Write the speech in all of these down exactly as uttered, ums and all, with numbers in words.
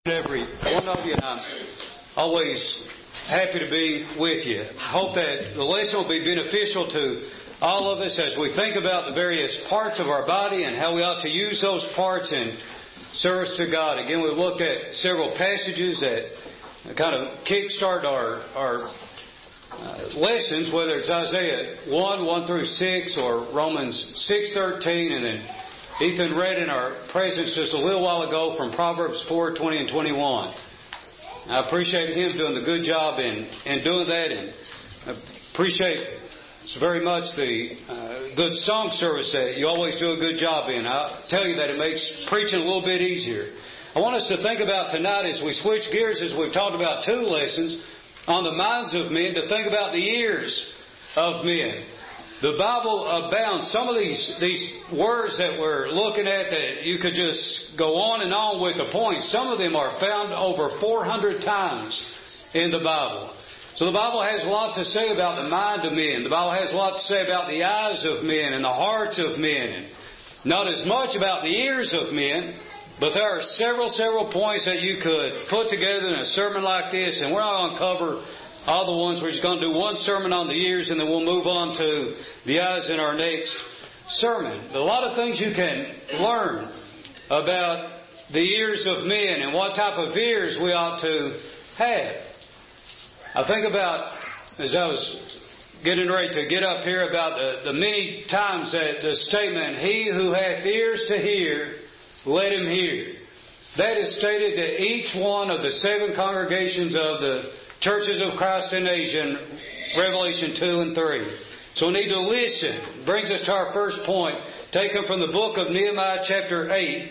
Every one of you, and I'm always happy to be with you. I hope that the lesson will be beneficial to all of us as we think about the various parts of our body and how we ought to use those parts in service to God. Again, we've looked at several passages that kind of kickstart our, our uh, lessons, whether it's Isaiah one, one through six, or Romans six, thirteen, and then Ethan read in our presence just a little while ago from Proverbs four, twenty and twenty-one. I appreciate him doing the good job in, in doing that, and I appreciate very much the uh, good song service that you always do a good job in. I'll tell you that it makes preaching a little bit easier. I want us to think about tonight as we switch gears, as we've talked about two lessons on the minds of men, to think about the ears of men. The Bible abounds. Some of these these words that we're looking at, that you could just go on and on with the points, some of them are found over four hundred times in the Bible. So the Bible has a lot to say about the mind of men. The Bible has a lot to say about the eyes of men and the hearts of men. And not as much about the ears of men, but there are several, several points that you could put together in a sermon like this, and we're not going to cover all the ones. We're just going to do one sermon on the ears, and then we'll move on to the eyes in our next sermon. But a lot of things you can learn about the ears of men and what type of ears we ought to have. I think about, as I was getting ready to get up here, about the, the many times that the statement, "He who hath ears to hear, let him hear." That is stated to each one of the seven congregations of the churches of Christ in Asia in Revelation two and three. So we need to listen. Brings us to our first point, taken from the book of Nehemiah chapter eight.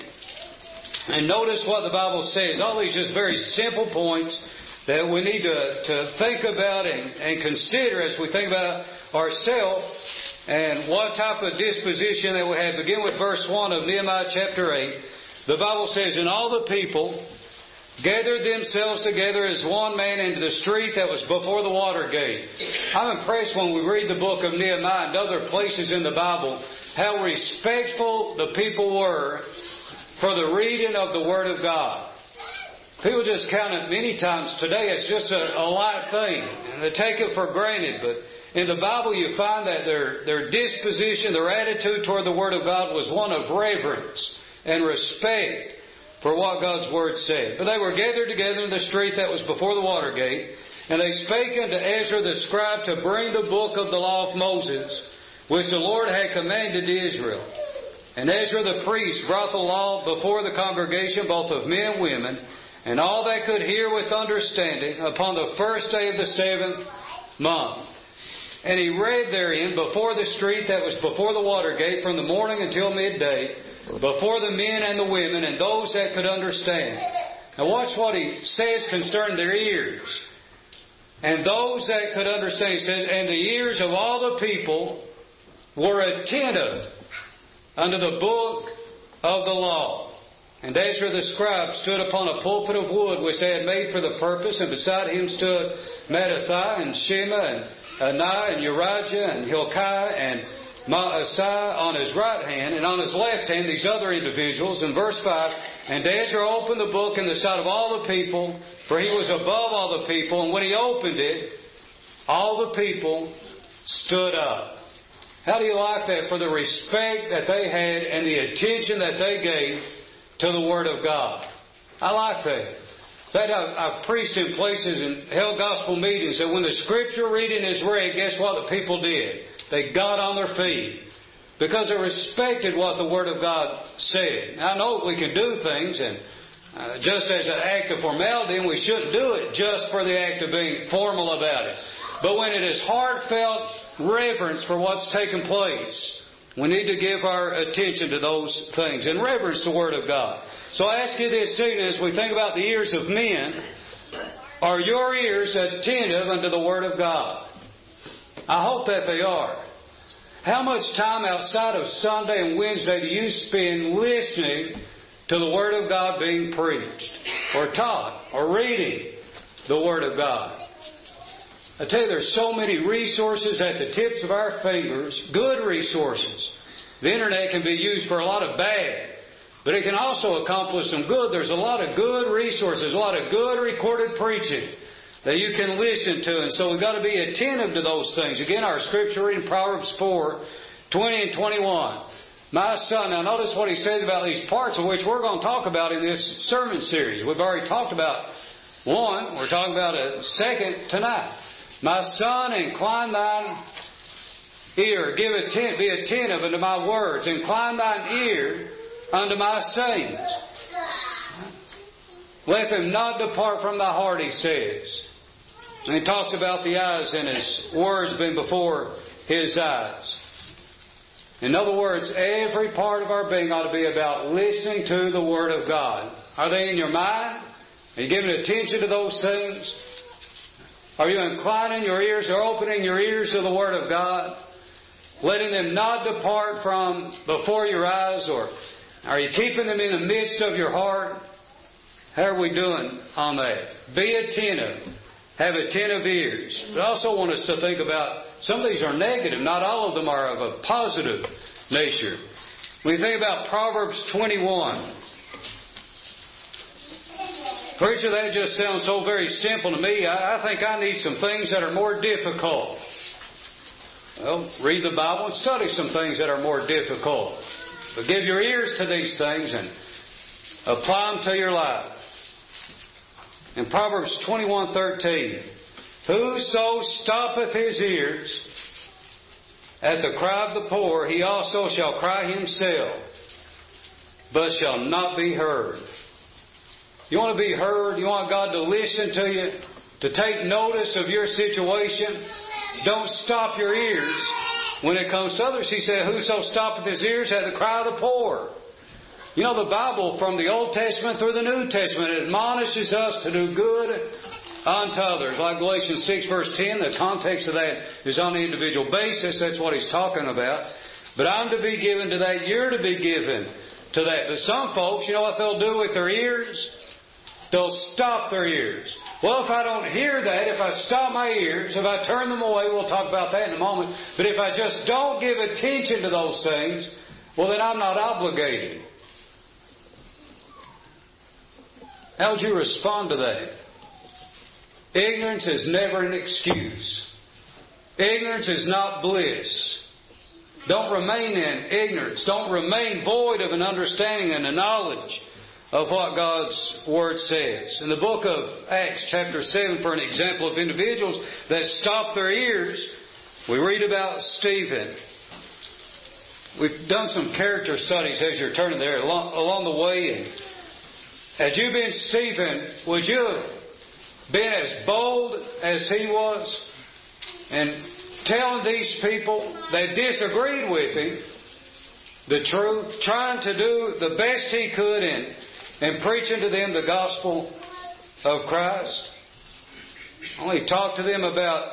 And notice what the Bible says. All these just very simple points that we need to, to think about and, and consider as we think about ourselves and what type of disposition that we have. Begin with verse one of Nehemiah chapter eight. The Bible says, "And all the people gathered themselves together as one man into the street that was before the water gate." I'm impressed when we read the book of Nehemiah and other places in the Bible how respectful the people were for the reading of the Word of God. People just count it many times today. It's just a, a light thing, and they take it for granted. But in the Bible you find that their, their disposition, their attitude toward the Word of God was one of reverence and respect for what God's Word said. But they were gathered together in the street that was before the water gate, and they spake unto Ezra the scribe to bring the book of the law of Moses, which the Lord had commanded to Israel. And Ezra the priest brought the law before the congregation, both of men and women, and all that could hear with understanding, upon the first day of the seventh month. And he read therein before the street that was before the water gate from the morning until midday, before the men and the women and those that could understand. Now watch what he says concerning their ears. And those that could understand, he says, "And the ears of all the people were attentive unto the book of the law. And Ezra the scribe stood upon a pulpit of wood which they had made for the purpose, and beside him stood Mattathiah and Shema and Anai and Urijah and Hilkiah and Maaseiah on his right hand, and on his left hand these other individuals." In verse five, "And Ezra opened the book in the sight of all the people, for he was above all the people. And when he opened it, all the people stood up." How do you like that? For the respect that they had and the attention that they gave to the Word of God. I like that. That I've, I've preached in places and held gospel meetings that when the Scripture reading is read, guess what the people did? They got on their feet because they respected what the Word of God said. Now, I know we can do things and uh, just as an act of formality, and we shouldn't do it just for the act of being formal about it. But when it is heartfelt reverence for what's taken place, we need to give our attention to those things and reverence the Word of God. So I ask you this evening, as we think about the ears of men, are your ears attentive unto the Word of God? I hope that they are. How much time outside of Sunday and Wednesday do you spend listening to the Word of God being preached or taught or reading the Word of God? I tell you, there's so many resources at the tips of our fingers, good resources. The Internet can be used for a lot of bad, but it can also accomplish some good. There's a lot of good resources, a lot of good recorded preaching that you can listen to. And so we've got to be attentive to those things. Again, our scripture reading, Proverbs four, twenty and twenty-one. My son, now notice what he says about these parts, of which we're going to talk about in this sermon series. We've already talked about one. We're talking about a second tonight. My son, incline thine ear, give atten- be attentive unto my words, incline thine ear unto my sayings. Let them not depart from thy heart, he says. And he talks about the eyes and his words being before his eyes. In other words, every part of our being ought to be about listening to the Word of God. Are they in your mind? Are you giving attention to those things? Are you inclining your ears or opening your ears to the Word of God? Letting them not depart from before your eyes, or are you keeping them in the midst of your heart? How are we doing on that? Be attentive. Have attentive ears. But I also want us to think about, some of these are negative. Not all of them are of a positive nature. When you think about Proverbs twenty-one, preacher, that just sounds so very simple to me. I, I think I need some things that are more difficult. Well, read the Bible and study some things that are more difficult. But give your ears to these things and apply them to your life. In Proverbs twenty-one thirteen, whoso stoppeth his ears at the cry of the poor, he also shall cry himself, but shall not be heard. You want to be heard? You want God to listen to you? To take notice of your situation? Don't stop your ears when it comes to others. He said, whoso stoppeth his ears at the cry of the poor. You know, the Bible from the Old Testament through the New Testament admonishes us to do good unto others. Like Galatians six verse ten, the context of that is on an individual basis. That's what he's talking about. But I'm to be given to that. You're to be given to that. But some folks, you know what they'll do with their ears? They'll stop their ears. Well, if I don't hear that, if I stop my ears, if I turn them away, we'll talk about that in a moment. But if I just don't give attention to those things, well, then I'm not obligated. How would you respond to that? Ignorance is never an excuse. Ignorance is not bliss. Don't remain in ignorance. Don't remain void of an understanding and a knowledge of what God's Word says. In the book of Acts chapter seven, for an example of individuals that stop their ears, we read about Stephen. We've done some character studies as you're turning there along, along the way. And had you been Stephen, would you have been as bold as he was and telling these people that disagreed with him the truth, trying to do the best he could in, in preaching to them the gospel of Christ? Only talk to them about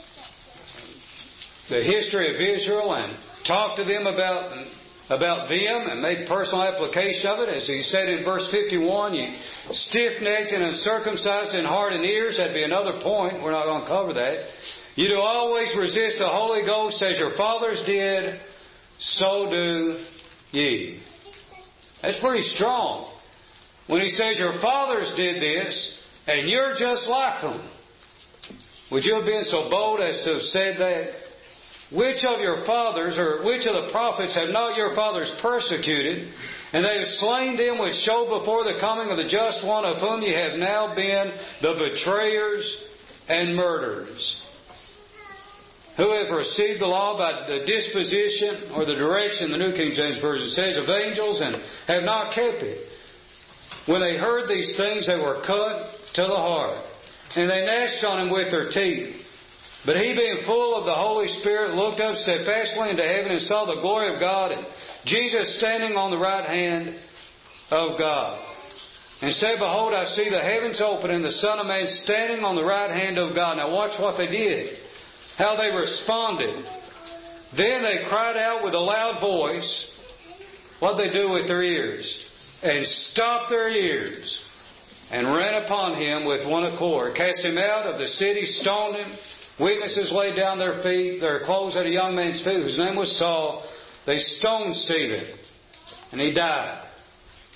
the history of Israel and talk to them about about them and make personal application of it. As he said in verse fifty-one, you stiff-necked and uncircumcised in heart and ears. That'd be another point. We're not going to cover that. You do always resist the Holy Ghost as your fathers did, so do ye. That's pretty strong. When he says your fathers did this and you're just like them, would you have been so bold as to have said that? Which of your fathers, or which of the prophets have not your fathers persecuted, and they have slain them which showed before the coming of the just one, of whom ye have now been the betrayers and murderers? Who have received the law by the disposition or the direction, the New King James Version says, of angels, and have not kept it. When they heard these things, they were cut to the heart, and they gnashed on him with their teeth. But he, being full of the Holy Spirit, looked up steadfastly into heaven and saw the glory of God, and Jesus standing on the right hand of God. And said, behold, I see the heavens open and the Son of Man standing on the right hand of God. Now watch what they did. How they responded. Then they cried out with a loud voice. What did they do with their ears? And stopped their ears. And ran upon him with one accord. Cast him out of the city, stoned him. Witnesses laid down their feet, their clothes at a young man's feet, whose name was Saul. They stoned Stephen, and he died.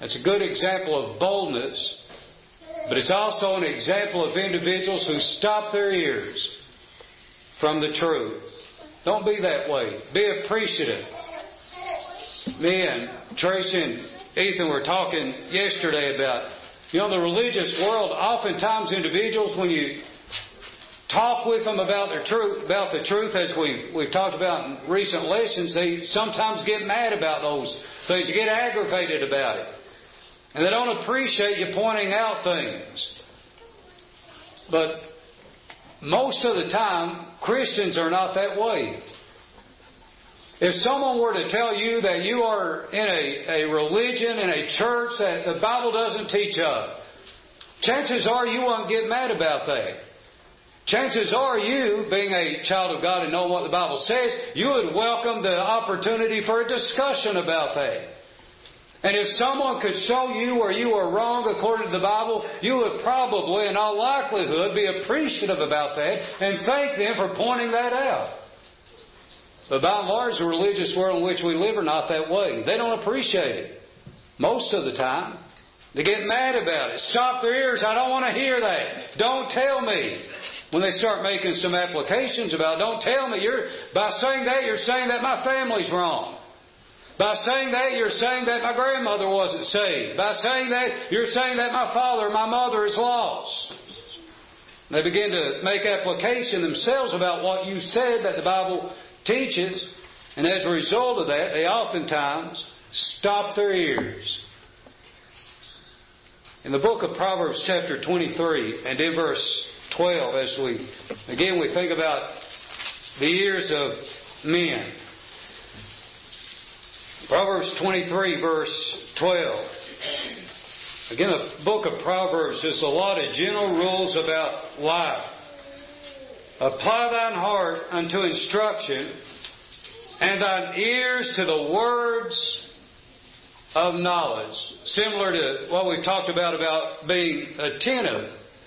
That's a good example of boldness, but it's also an example of individuals who stop their ears from the truth. Don't be that way. Be appreciative. Me and Tracy and Ethan were talking yesterday about, you know, the religious world. Oftentimes individuals, when you talk with them about their truth, about the truth, as we've, we've talked about in recent lessons, they sometimes get mad about those things. They get aggravated about it. And they don't appreciate you pointing out things. But most of the time, Christians are not that way. If someone were to tell you that you are in a, a religion, in a church that the Bible doesn't teach of, chances are you won't get mad about that. Chances are you, being a child of God and knowing what the Bible says, you would welcome the opportunity for a discussion about that. And if someone could show you where you are wrong according to the Bible, you would probably, in all likelihood, be appreciative about that and thank them for pointing that out. But by and large, the religious world in which we live are not that way. They don't appreciate it. Most of the time. They get mad about it. Stop their ears. I don't want to hear that. Don't tell me. When they start making some applications about, don't tell me. You're, by saying that, you're saying that my family's wrong. By saying that, you're saying that my grandmother wasn't saved. By saying that, you're saying that my father or my mother is lost. They begin to make application themselves about what you said that the Bible teaches, and as a result of that, they oftentimes stop their ears. In the book of Proverbs chapter twenty-three and in verse twelve, as we, again, we think about the ears of men. Proverbs twenty-three, verse twelve. Again, the book of Proverbs is a lot of general rules about life. Apply thine heart unto instruction, and thine ears to the words of knowledge. Similar to what we've talked about, about being attentive.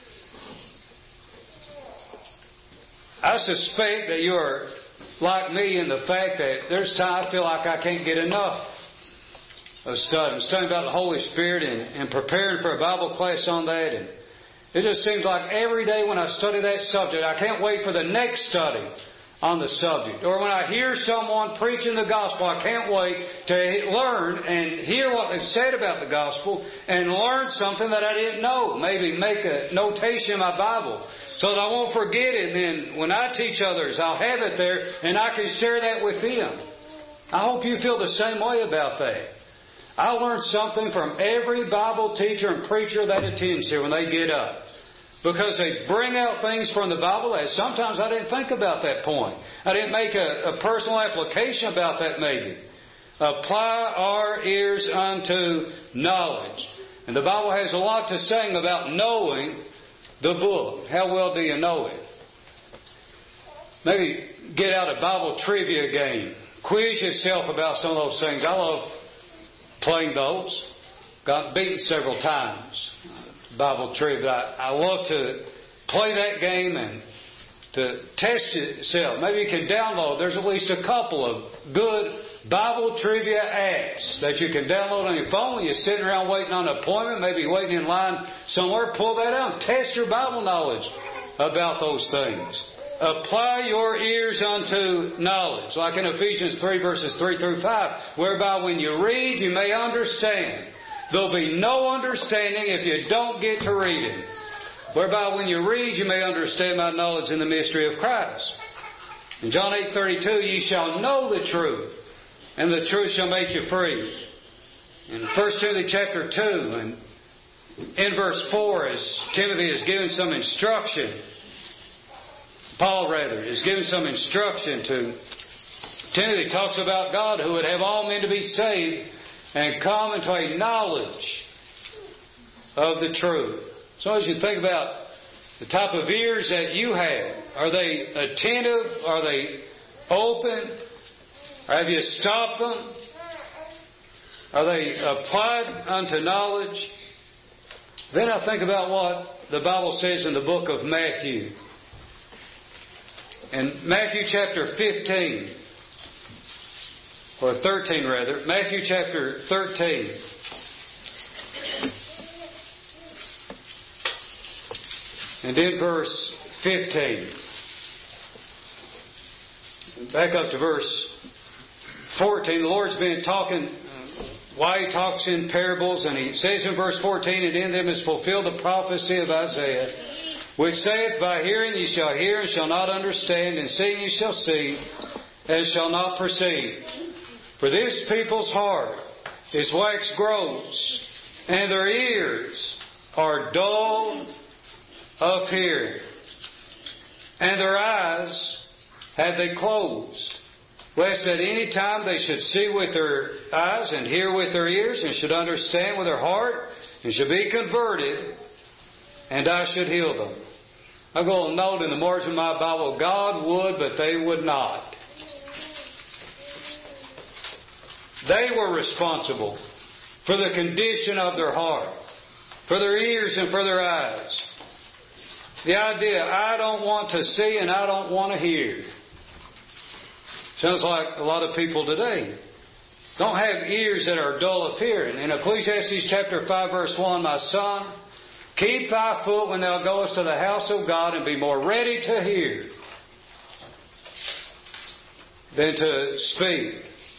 I suspect that you are like me in the fact that there's times I feel like I can't get enough of studying. Studying about the Holy Spirit and, and preparing for a Bible class on that. And it just seems like every day when I study that subject, I can't wait for the next study on the subject. Or when I hear someone preaching the gospel, I can't wait to learn and hear what they've said about the gospel and learn something that I didn't know. Maybe make a notation in my Bible so that I won't forget it. And then when I teach others, I'll have it there and I can share that with them. I hope you feel the same way about that. I learn something from every Bible teacher and preacher that attends here when they get up. Because they bring out things from the Bible that sometimes I didn't think about that point. I didn't make a, a personal application about that maybe. Apply our ears unto knowledge. And the Bible has a lot to say about knowing the book. How well do you know it? Maybe get out a Bible trivia game. Quiz yourself about some of those things. I love playing those. Got beaten several times. Bible trivia. I, I love to play that game and to test yourself. Maybe you can download. There's at least a couple of good Bible trivia apps that you can download on your phone when you're sitting around waiting on an appointment, maybe waiting in line somewhere. Pull that out and test your Bible knowledge about those things. Apply your ears unto knowledge, like in Ephesians three, verses three through five, whereby when you read, you may understand. There'll be no understanding if you don't get to reading. Whereby when you read, you may understand my knowledge in the mystery of Christ. In John eight thirty-two, ye shall know the truth, and the truth shall make you free. In First Timothy chapter two, and in verse four, as Timothy is giving some instruction, Paul rather, is giving some instruction to Timothy. Talks about God who would have all men to be saved and come into a knowledge of the truth. So as you think about the type of ears that you have, are they attentive? Are they open? Or have you stopped them? Are they applied unto knowledge? Then I think about what the Bible says in the book of Matthew. In Matthew chapter fifteen, or thirteen rather, Matthew chapter thirteen. And then verse fifteen. Back up to verse fourteen. The Lord's been talking, uh, why He talks in parables, and He says in verse fourteen, and in them is fulfilled the prophecy of Isaiah, which saith, by hearing ye shall hear and shall not understand, and seeing ye shall see and shall not perceive. For this people's heart is waxed gross, and their ears are dull of hearing, and their eyes have they closed, lest at any time they should see with their eyes and hear with their ears and should understand with their heart and should be converted, and I should heal them. I'm going to note in the margin of my Bible, God would, but they would not. They were responsible for the condition of their heart, for their ears and for their eyes. The idea, I don't want to see and I don't want to hear. Sounds like a lot of people today don't have ears that are dull of hearing. In Ecclesiastes chapter five verse one, my son, keep thy foot when thou goest to the house of God, and be more ready to hear than to speak.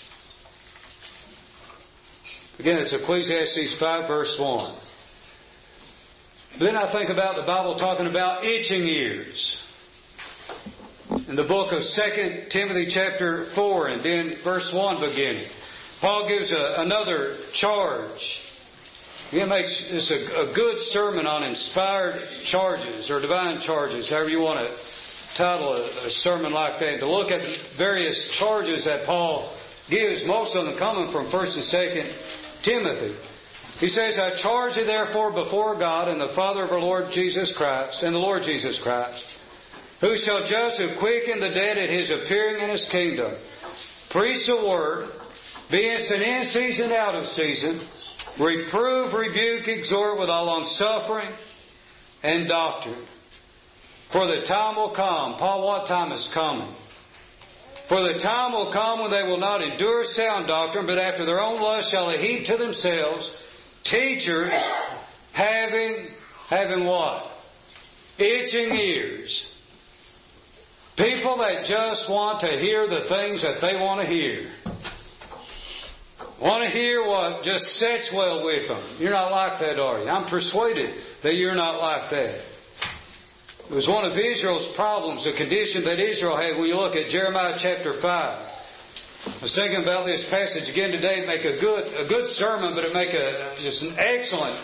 Again, it's Ecclesiastes five verse one. Then I think about the Bible talking about itching ears. In the book of Second Timothy chapter four and then verse one beginning, Paul gives a, another charge. He makes this a, a good sermon on inspired charges or divine charges, however you want to title a, a sermon like that. To look at the various charges that Paul gives, most of them coming from First and Second Timothy. He says, I charge thee therefore before God and the Father of our Lord Jesus Christ, and the Lord Jesus Christ, who shall judge who quicken the dead at His appearing in His kingdom. Preach the word, be instant in season, out of season, reprove, rebuke, exhort with all longsuffering and doctrine. For the time will come. Paul, what time is coming? For the time will come when they will not endure sound doctrine, but after their own lust shall they heap to themselves teachers having, having what? Itching ears. People that just want to hear the things that they want to hear. Want to hear what just sits well with them. You're not like that, are you? I'm persuaded that you're not like that. It was one of Israel's problems, the condition that Israel had when you look at Jeremiah chapter five. I was thinking about this passage again today. It'd make a good, a good sermon, but it'd make a, just an excellent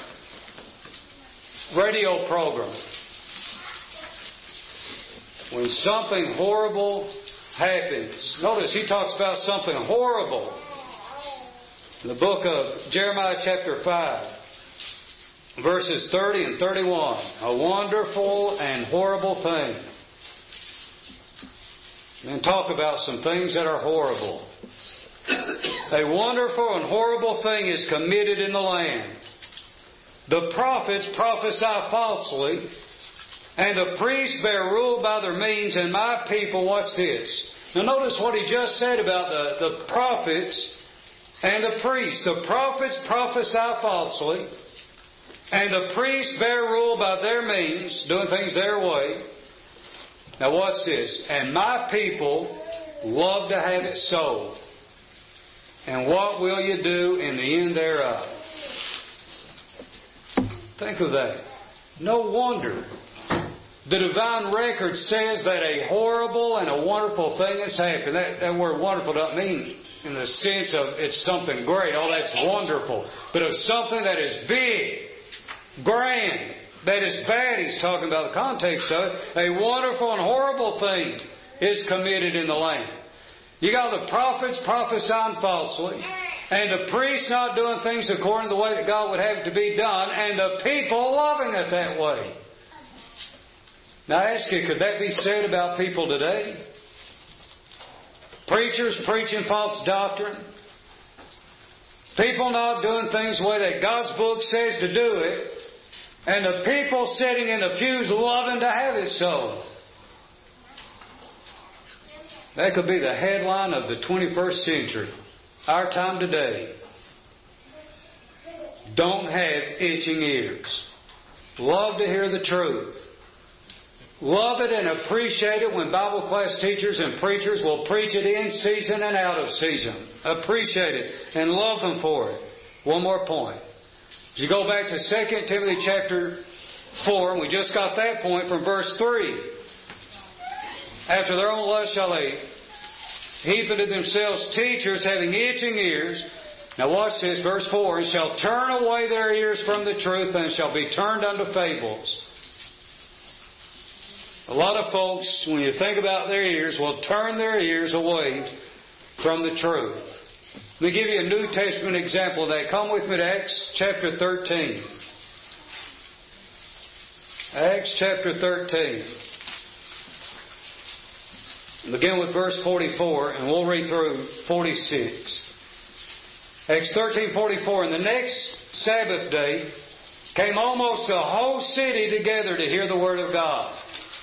radio program. When something horrible happens. Notice he talks about something horrible. In the book of Jeremiah chapter five, verses thirty and thirty-one. A wonderful and horrible thing. And talk about some things that are horrible. A wonderful and horrible thing is committed in the land. The prophets prophesy falsely, and the priests bear rule by their means, and my people, what's this? Now notice what he just said about the, the prophets and the priests. The prophets prophesy falsely, and the priests bear rule by their means, doing things their way. Now what's this? And my people love to have it so. And what will you do in the end thereof? Think of that. No wonder the divine record says that a horrible and a wonderful thing has happened. That, that word wonderful doesn't mean in the sense of it's something great. Oh, that's wonderful. But of something that is big, grand, that is bad. He's talking about the context of it. A wonderful and horrible thing is committed in the land. You got the prophets prophesying falsely, and the priests not doing things according to the way that God would have it to be done, and the people loving it that way. Now I ask you, could that be said about people today? Preachers preaching false doctrine. People not doing things the way that God's book says to do it. And the people sitting in the pews loving to have it so. That could be the headline of the twenty-first century. Our time today. Don't have itching ears. Love to hear the truth. love it and appreciate it when Bible class teachers and preachers will preach it in season and out of season. Appreciate it and love them for it. One more point. As you go back to Second Timothy chapter four, and we just got that point from verse three. After their own lust shall they heap unto themselves teachers having itching ears. Now watch this, verse four. And shall turn away their ears from the truth, and shall be turned unto fables. A lot of folks, when you think about their ears, will turn their ears away from the truth. Let me give you a New Testament example of that. Come with me to Acts chapter thirteen. Acts chapter thirteen. Begin with verse forty-four, and we'll read through forty-six. Acts thirteen forty-four. And the next Sabbath day came almost the whole city together to hear the Word of God.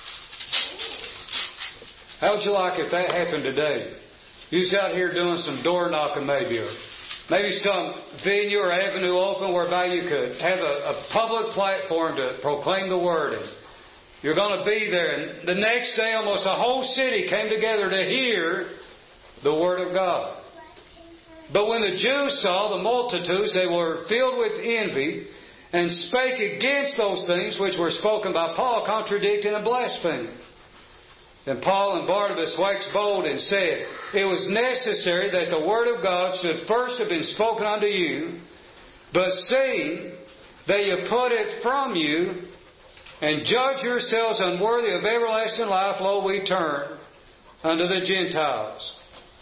How would you like if that happened today? You was out here doing some door knocking maybe, or maybe some venue or avenue open whereby you could have a, a public platform to proclaim the Word. And you're going to be there. And the next day almost the whole city came together to hear the Word of God. But when the Jews saw the multitudes, they were filled with envy and spake against those things which were spoken by Paul, contradicting and blaspheming. Then Paul and Barnabas waxed bold and said, It was necessary that the Word of God should first have been spoken unto you, but seeing that you put it from you, and judge yourselves unworthy of everlasting life, lo, we turn unto the Gentiles.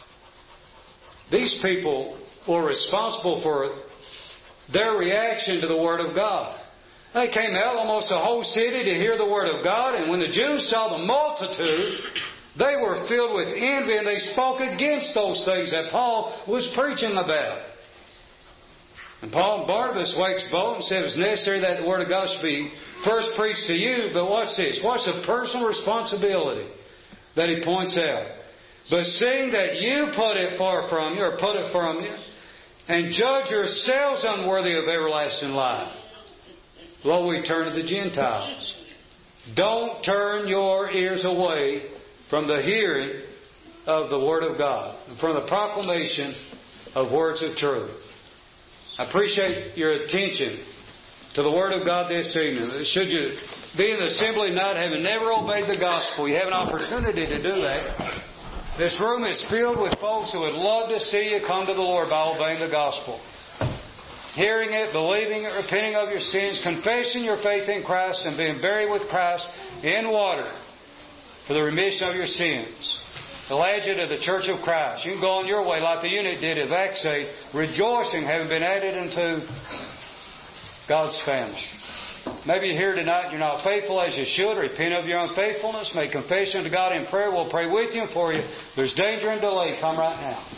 These people were responsible for their reaction to the Word of God. They came out almost the whole city to hear the Word of God, and when the Jews saw the multitude, they were filled with envy, and they spoke against those things that Paul was preaching about. And Paul and Barnabas waxed bold and said it was necessary that the Word of God should be first preached to you. But what's this? What's the personal responsibility that he points out? But seeing that you put it far from you, or put it from you, and judge yourselves unworthy of everlasting life, lo, we turn to the Gentiles. Don't turn your ears away from the hearing of the Word of God, and from the proclamation of words of truth. I appreciate your attention to the Word of God this evening. Should you be in the assembly tonight having never obeyed the gospel, you have an opportunity to do that. This room is filled with folks who would love to see you come to the Lord by obeying the gospel. Hearing it, believing it, repenting of your sins, confessing your faith in Christ, and being buried with Christ in water for the remission of your sins. They'll add you to the Church of Christ. You can go on your way like the eunuch did at Acts eight, rejoicing having been added into God's family. Maybe you're here tonight and you're not faithful as you should. Repent of your unfaithfulness. Make confession to God in prayer. We'll pray with you and for you. There's danger and delay. Come right now.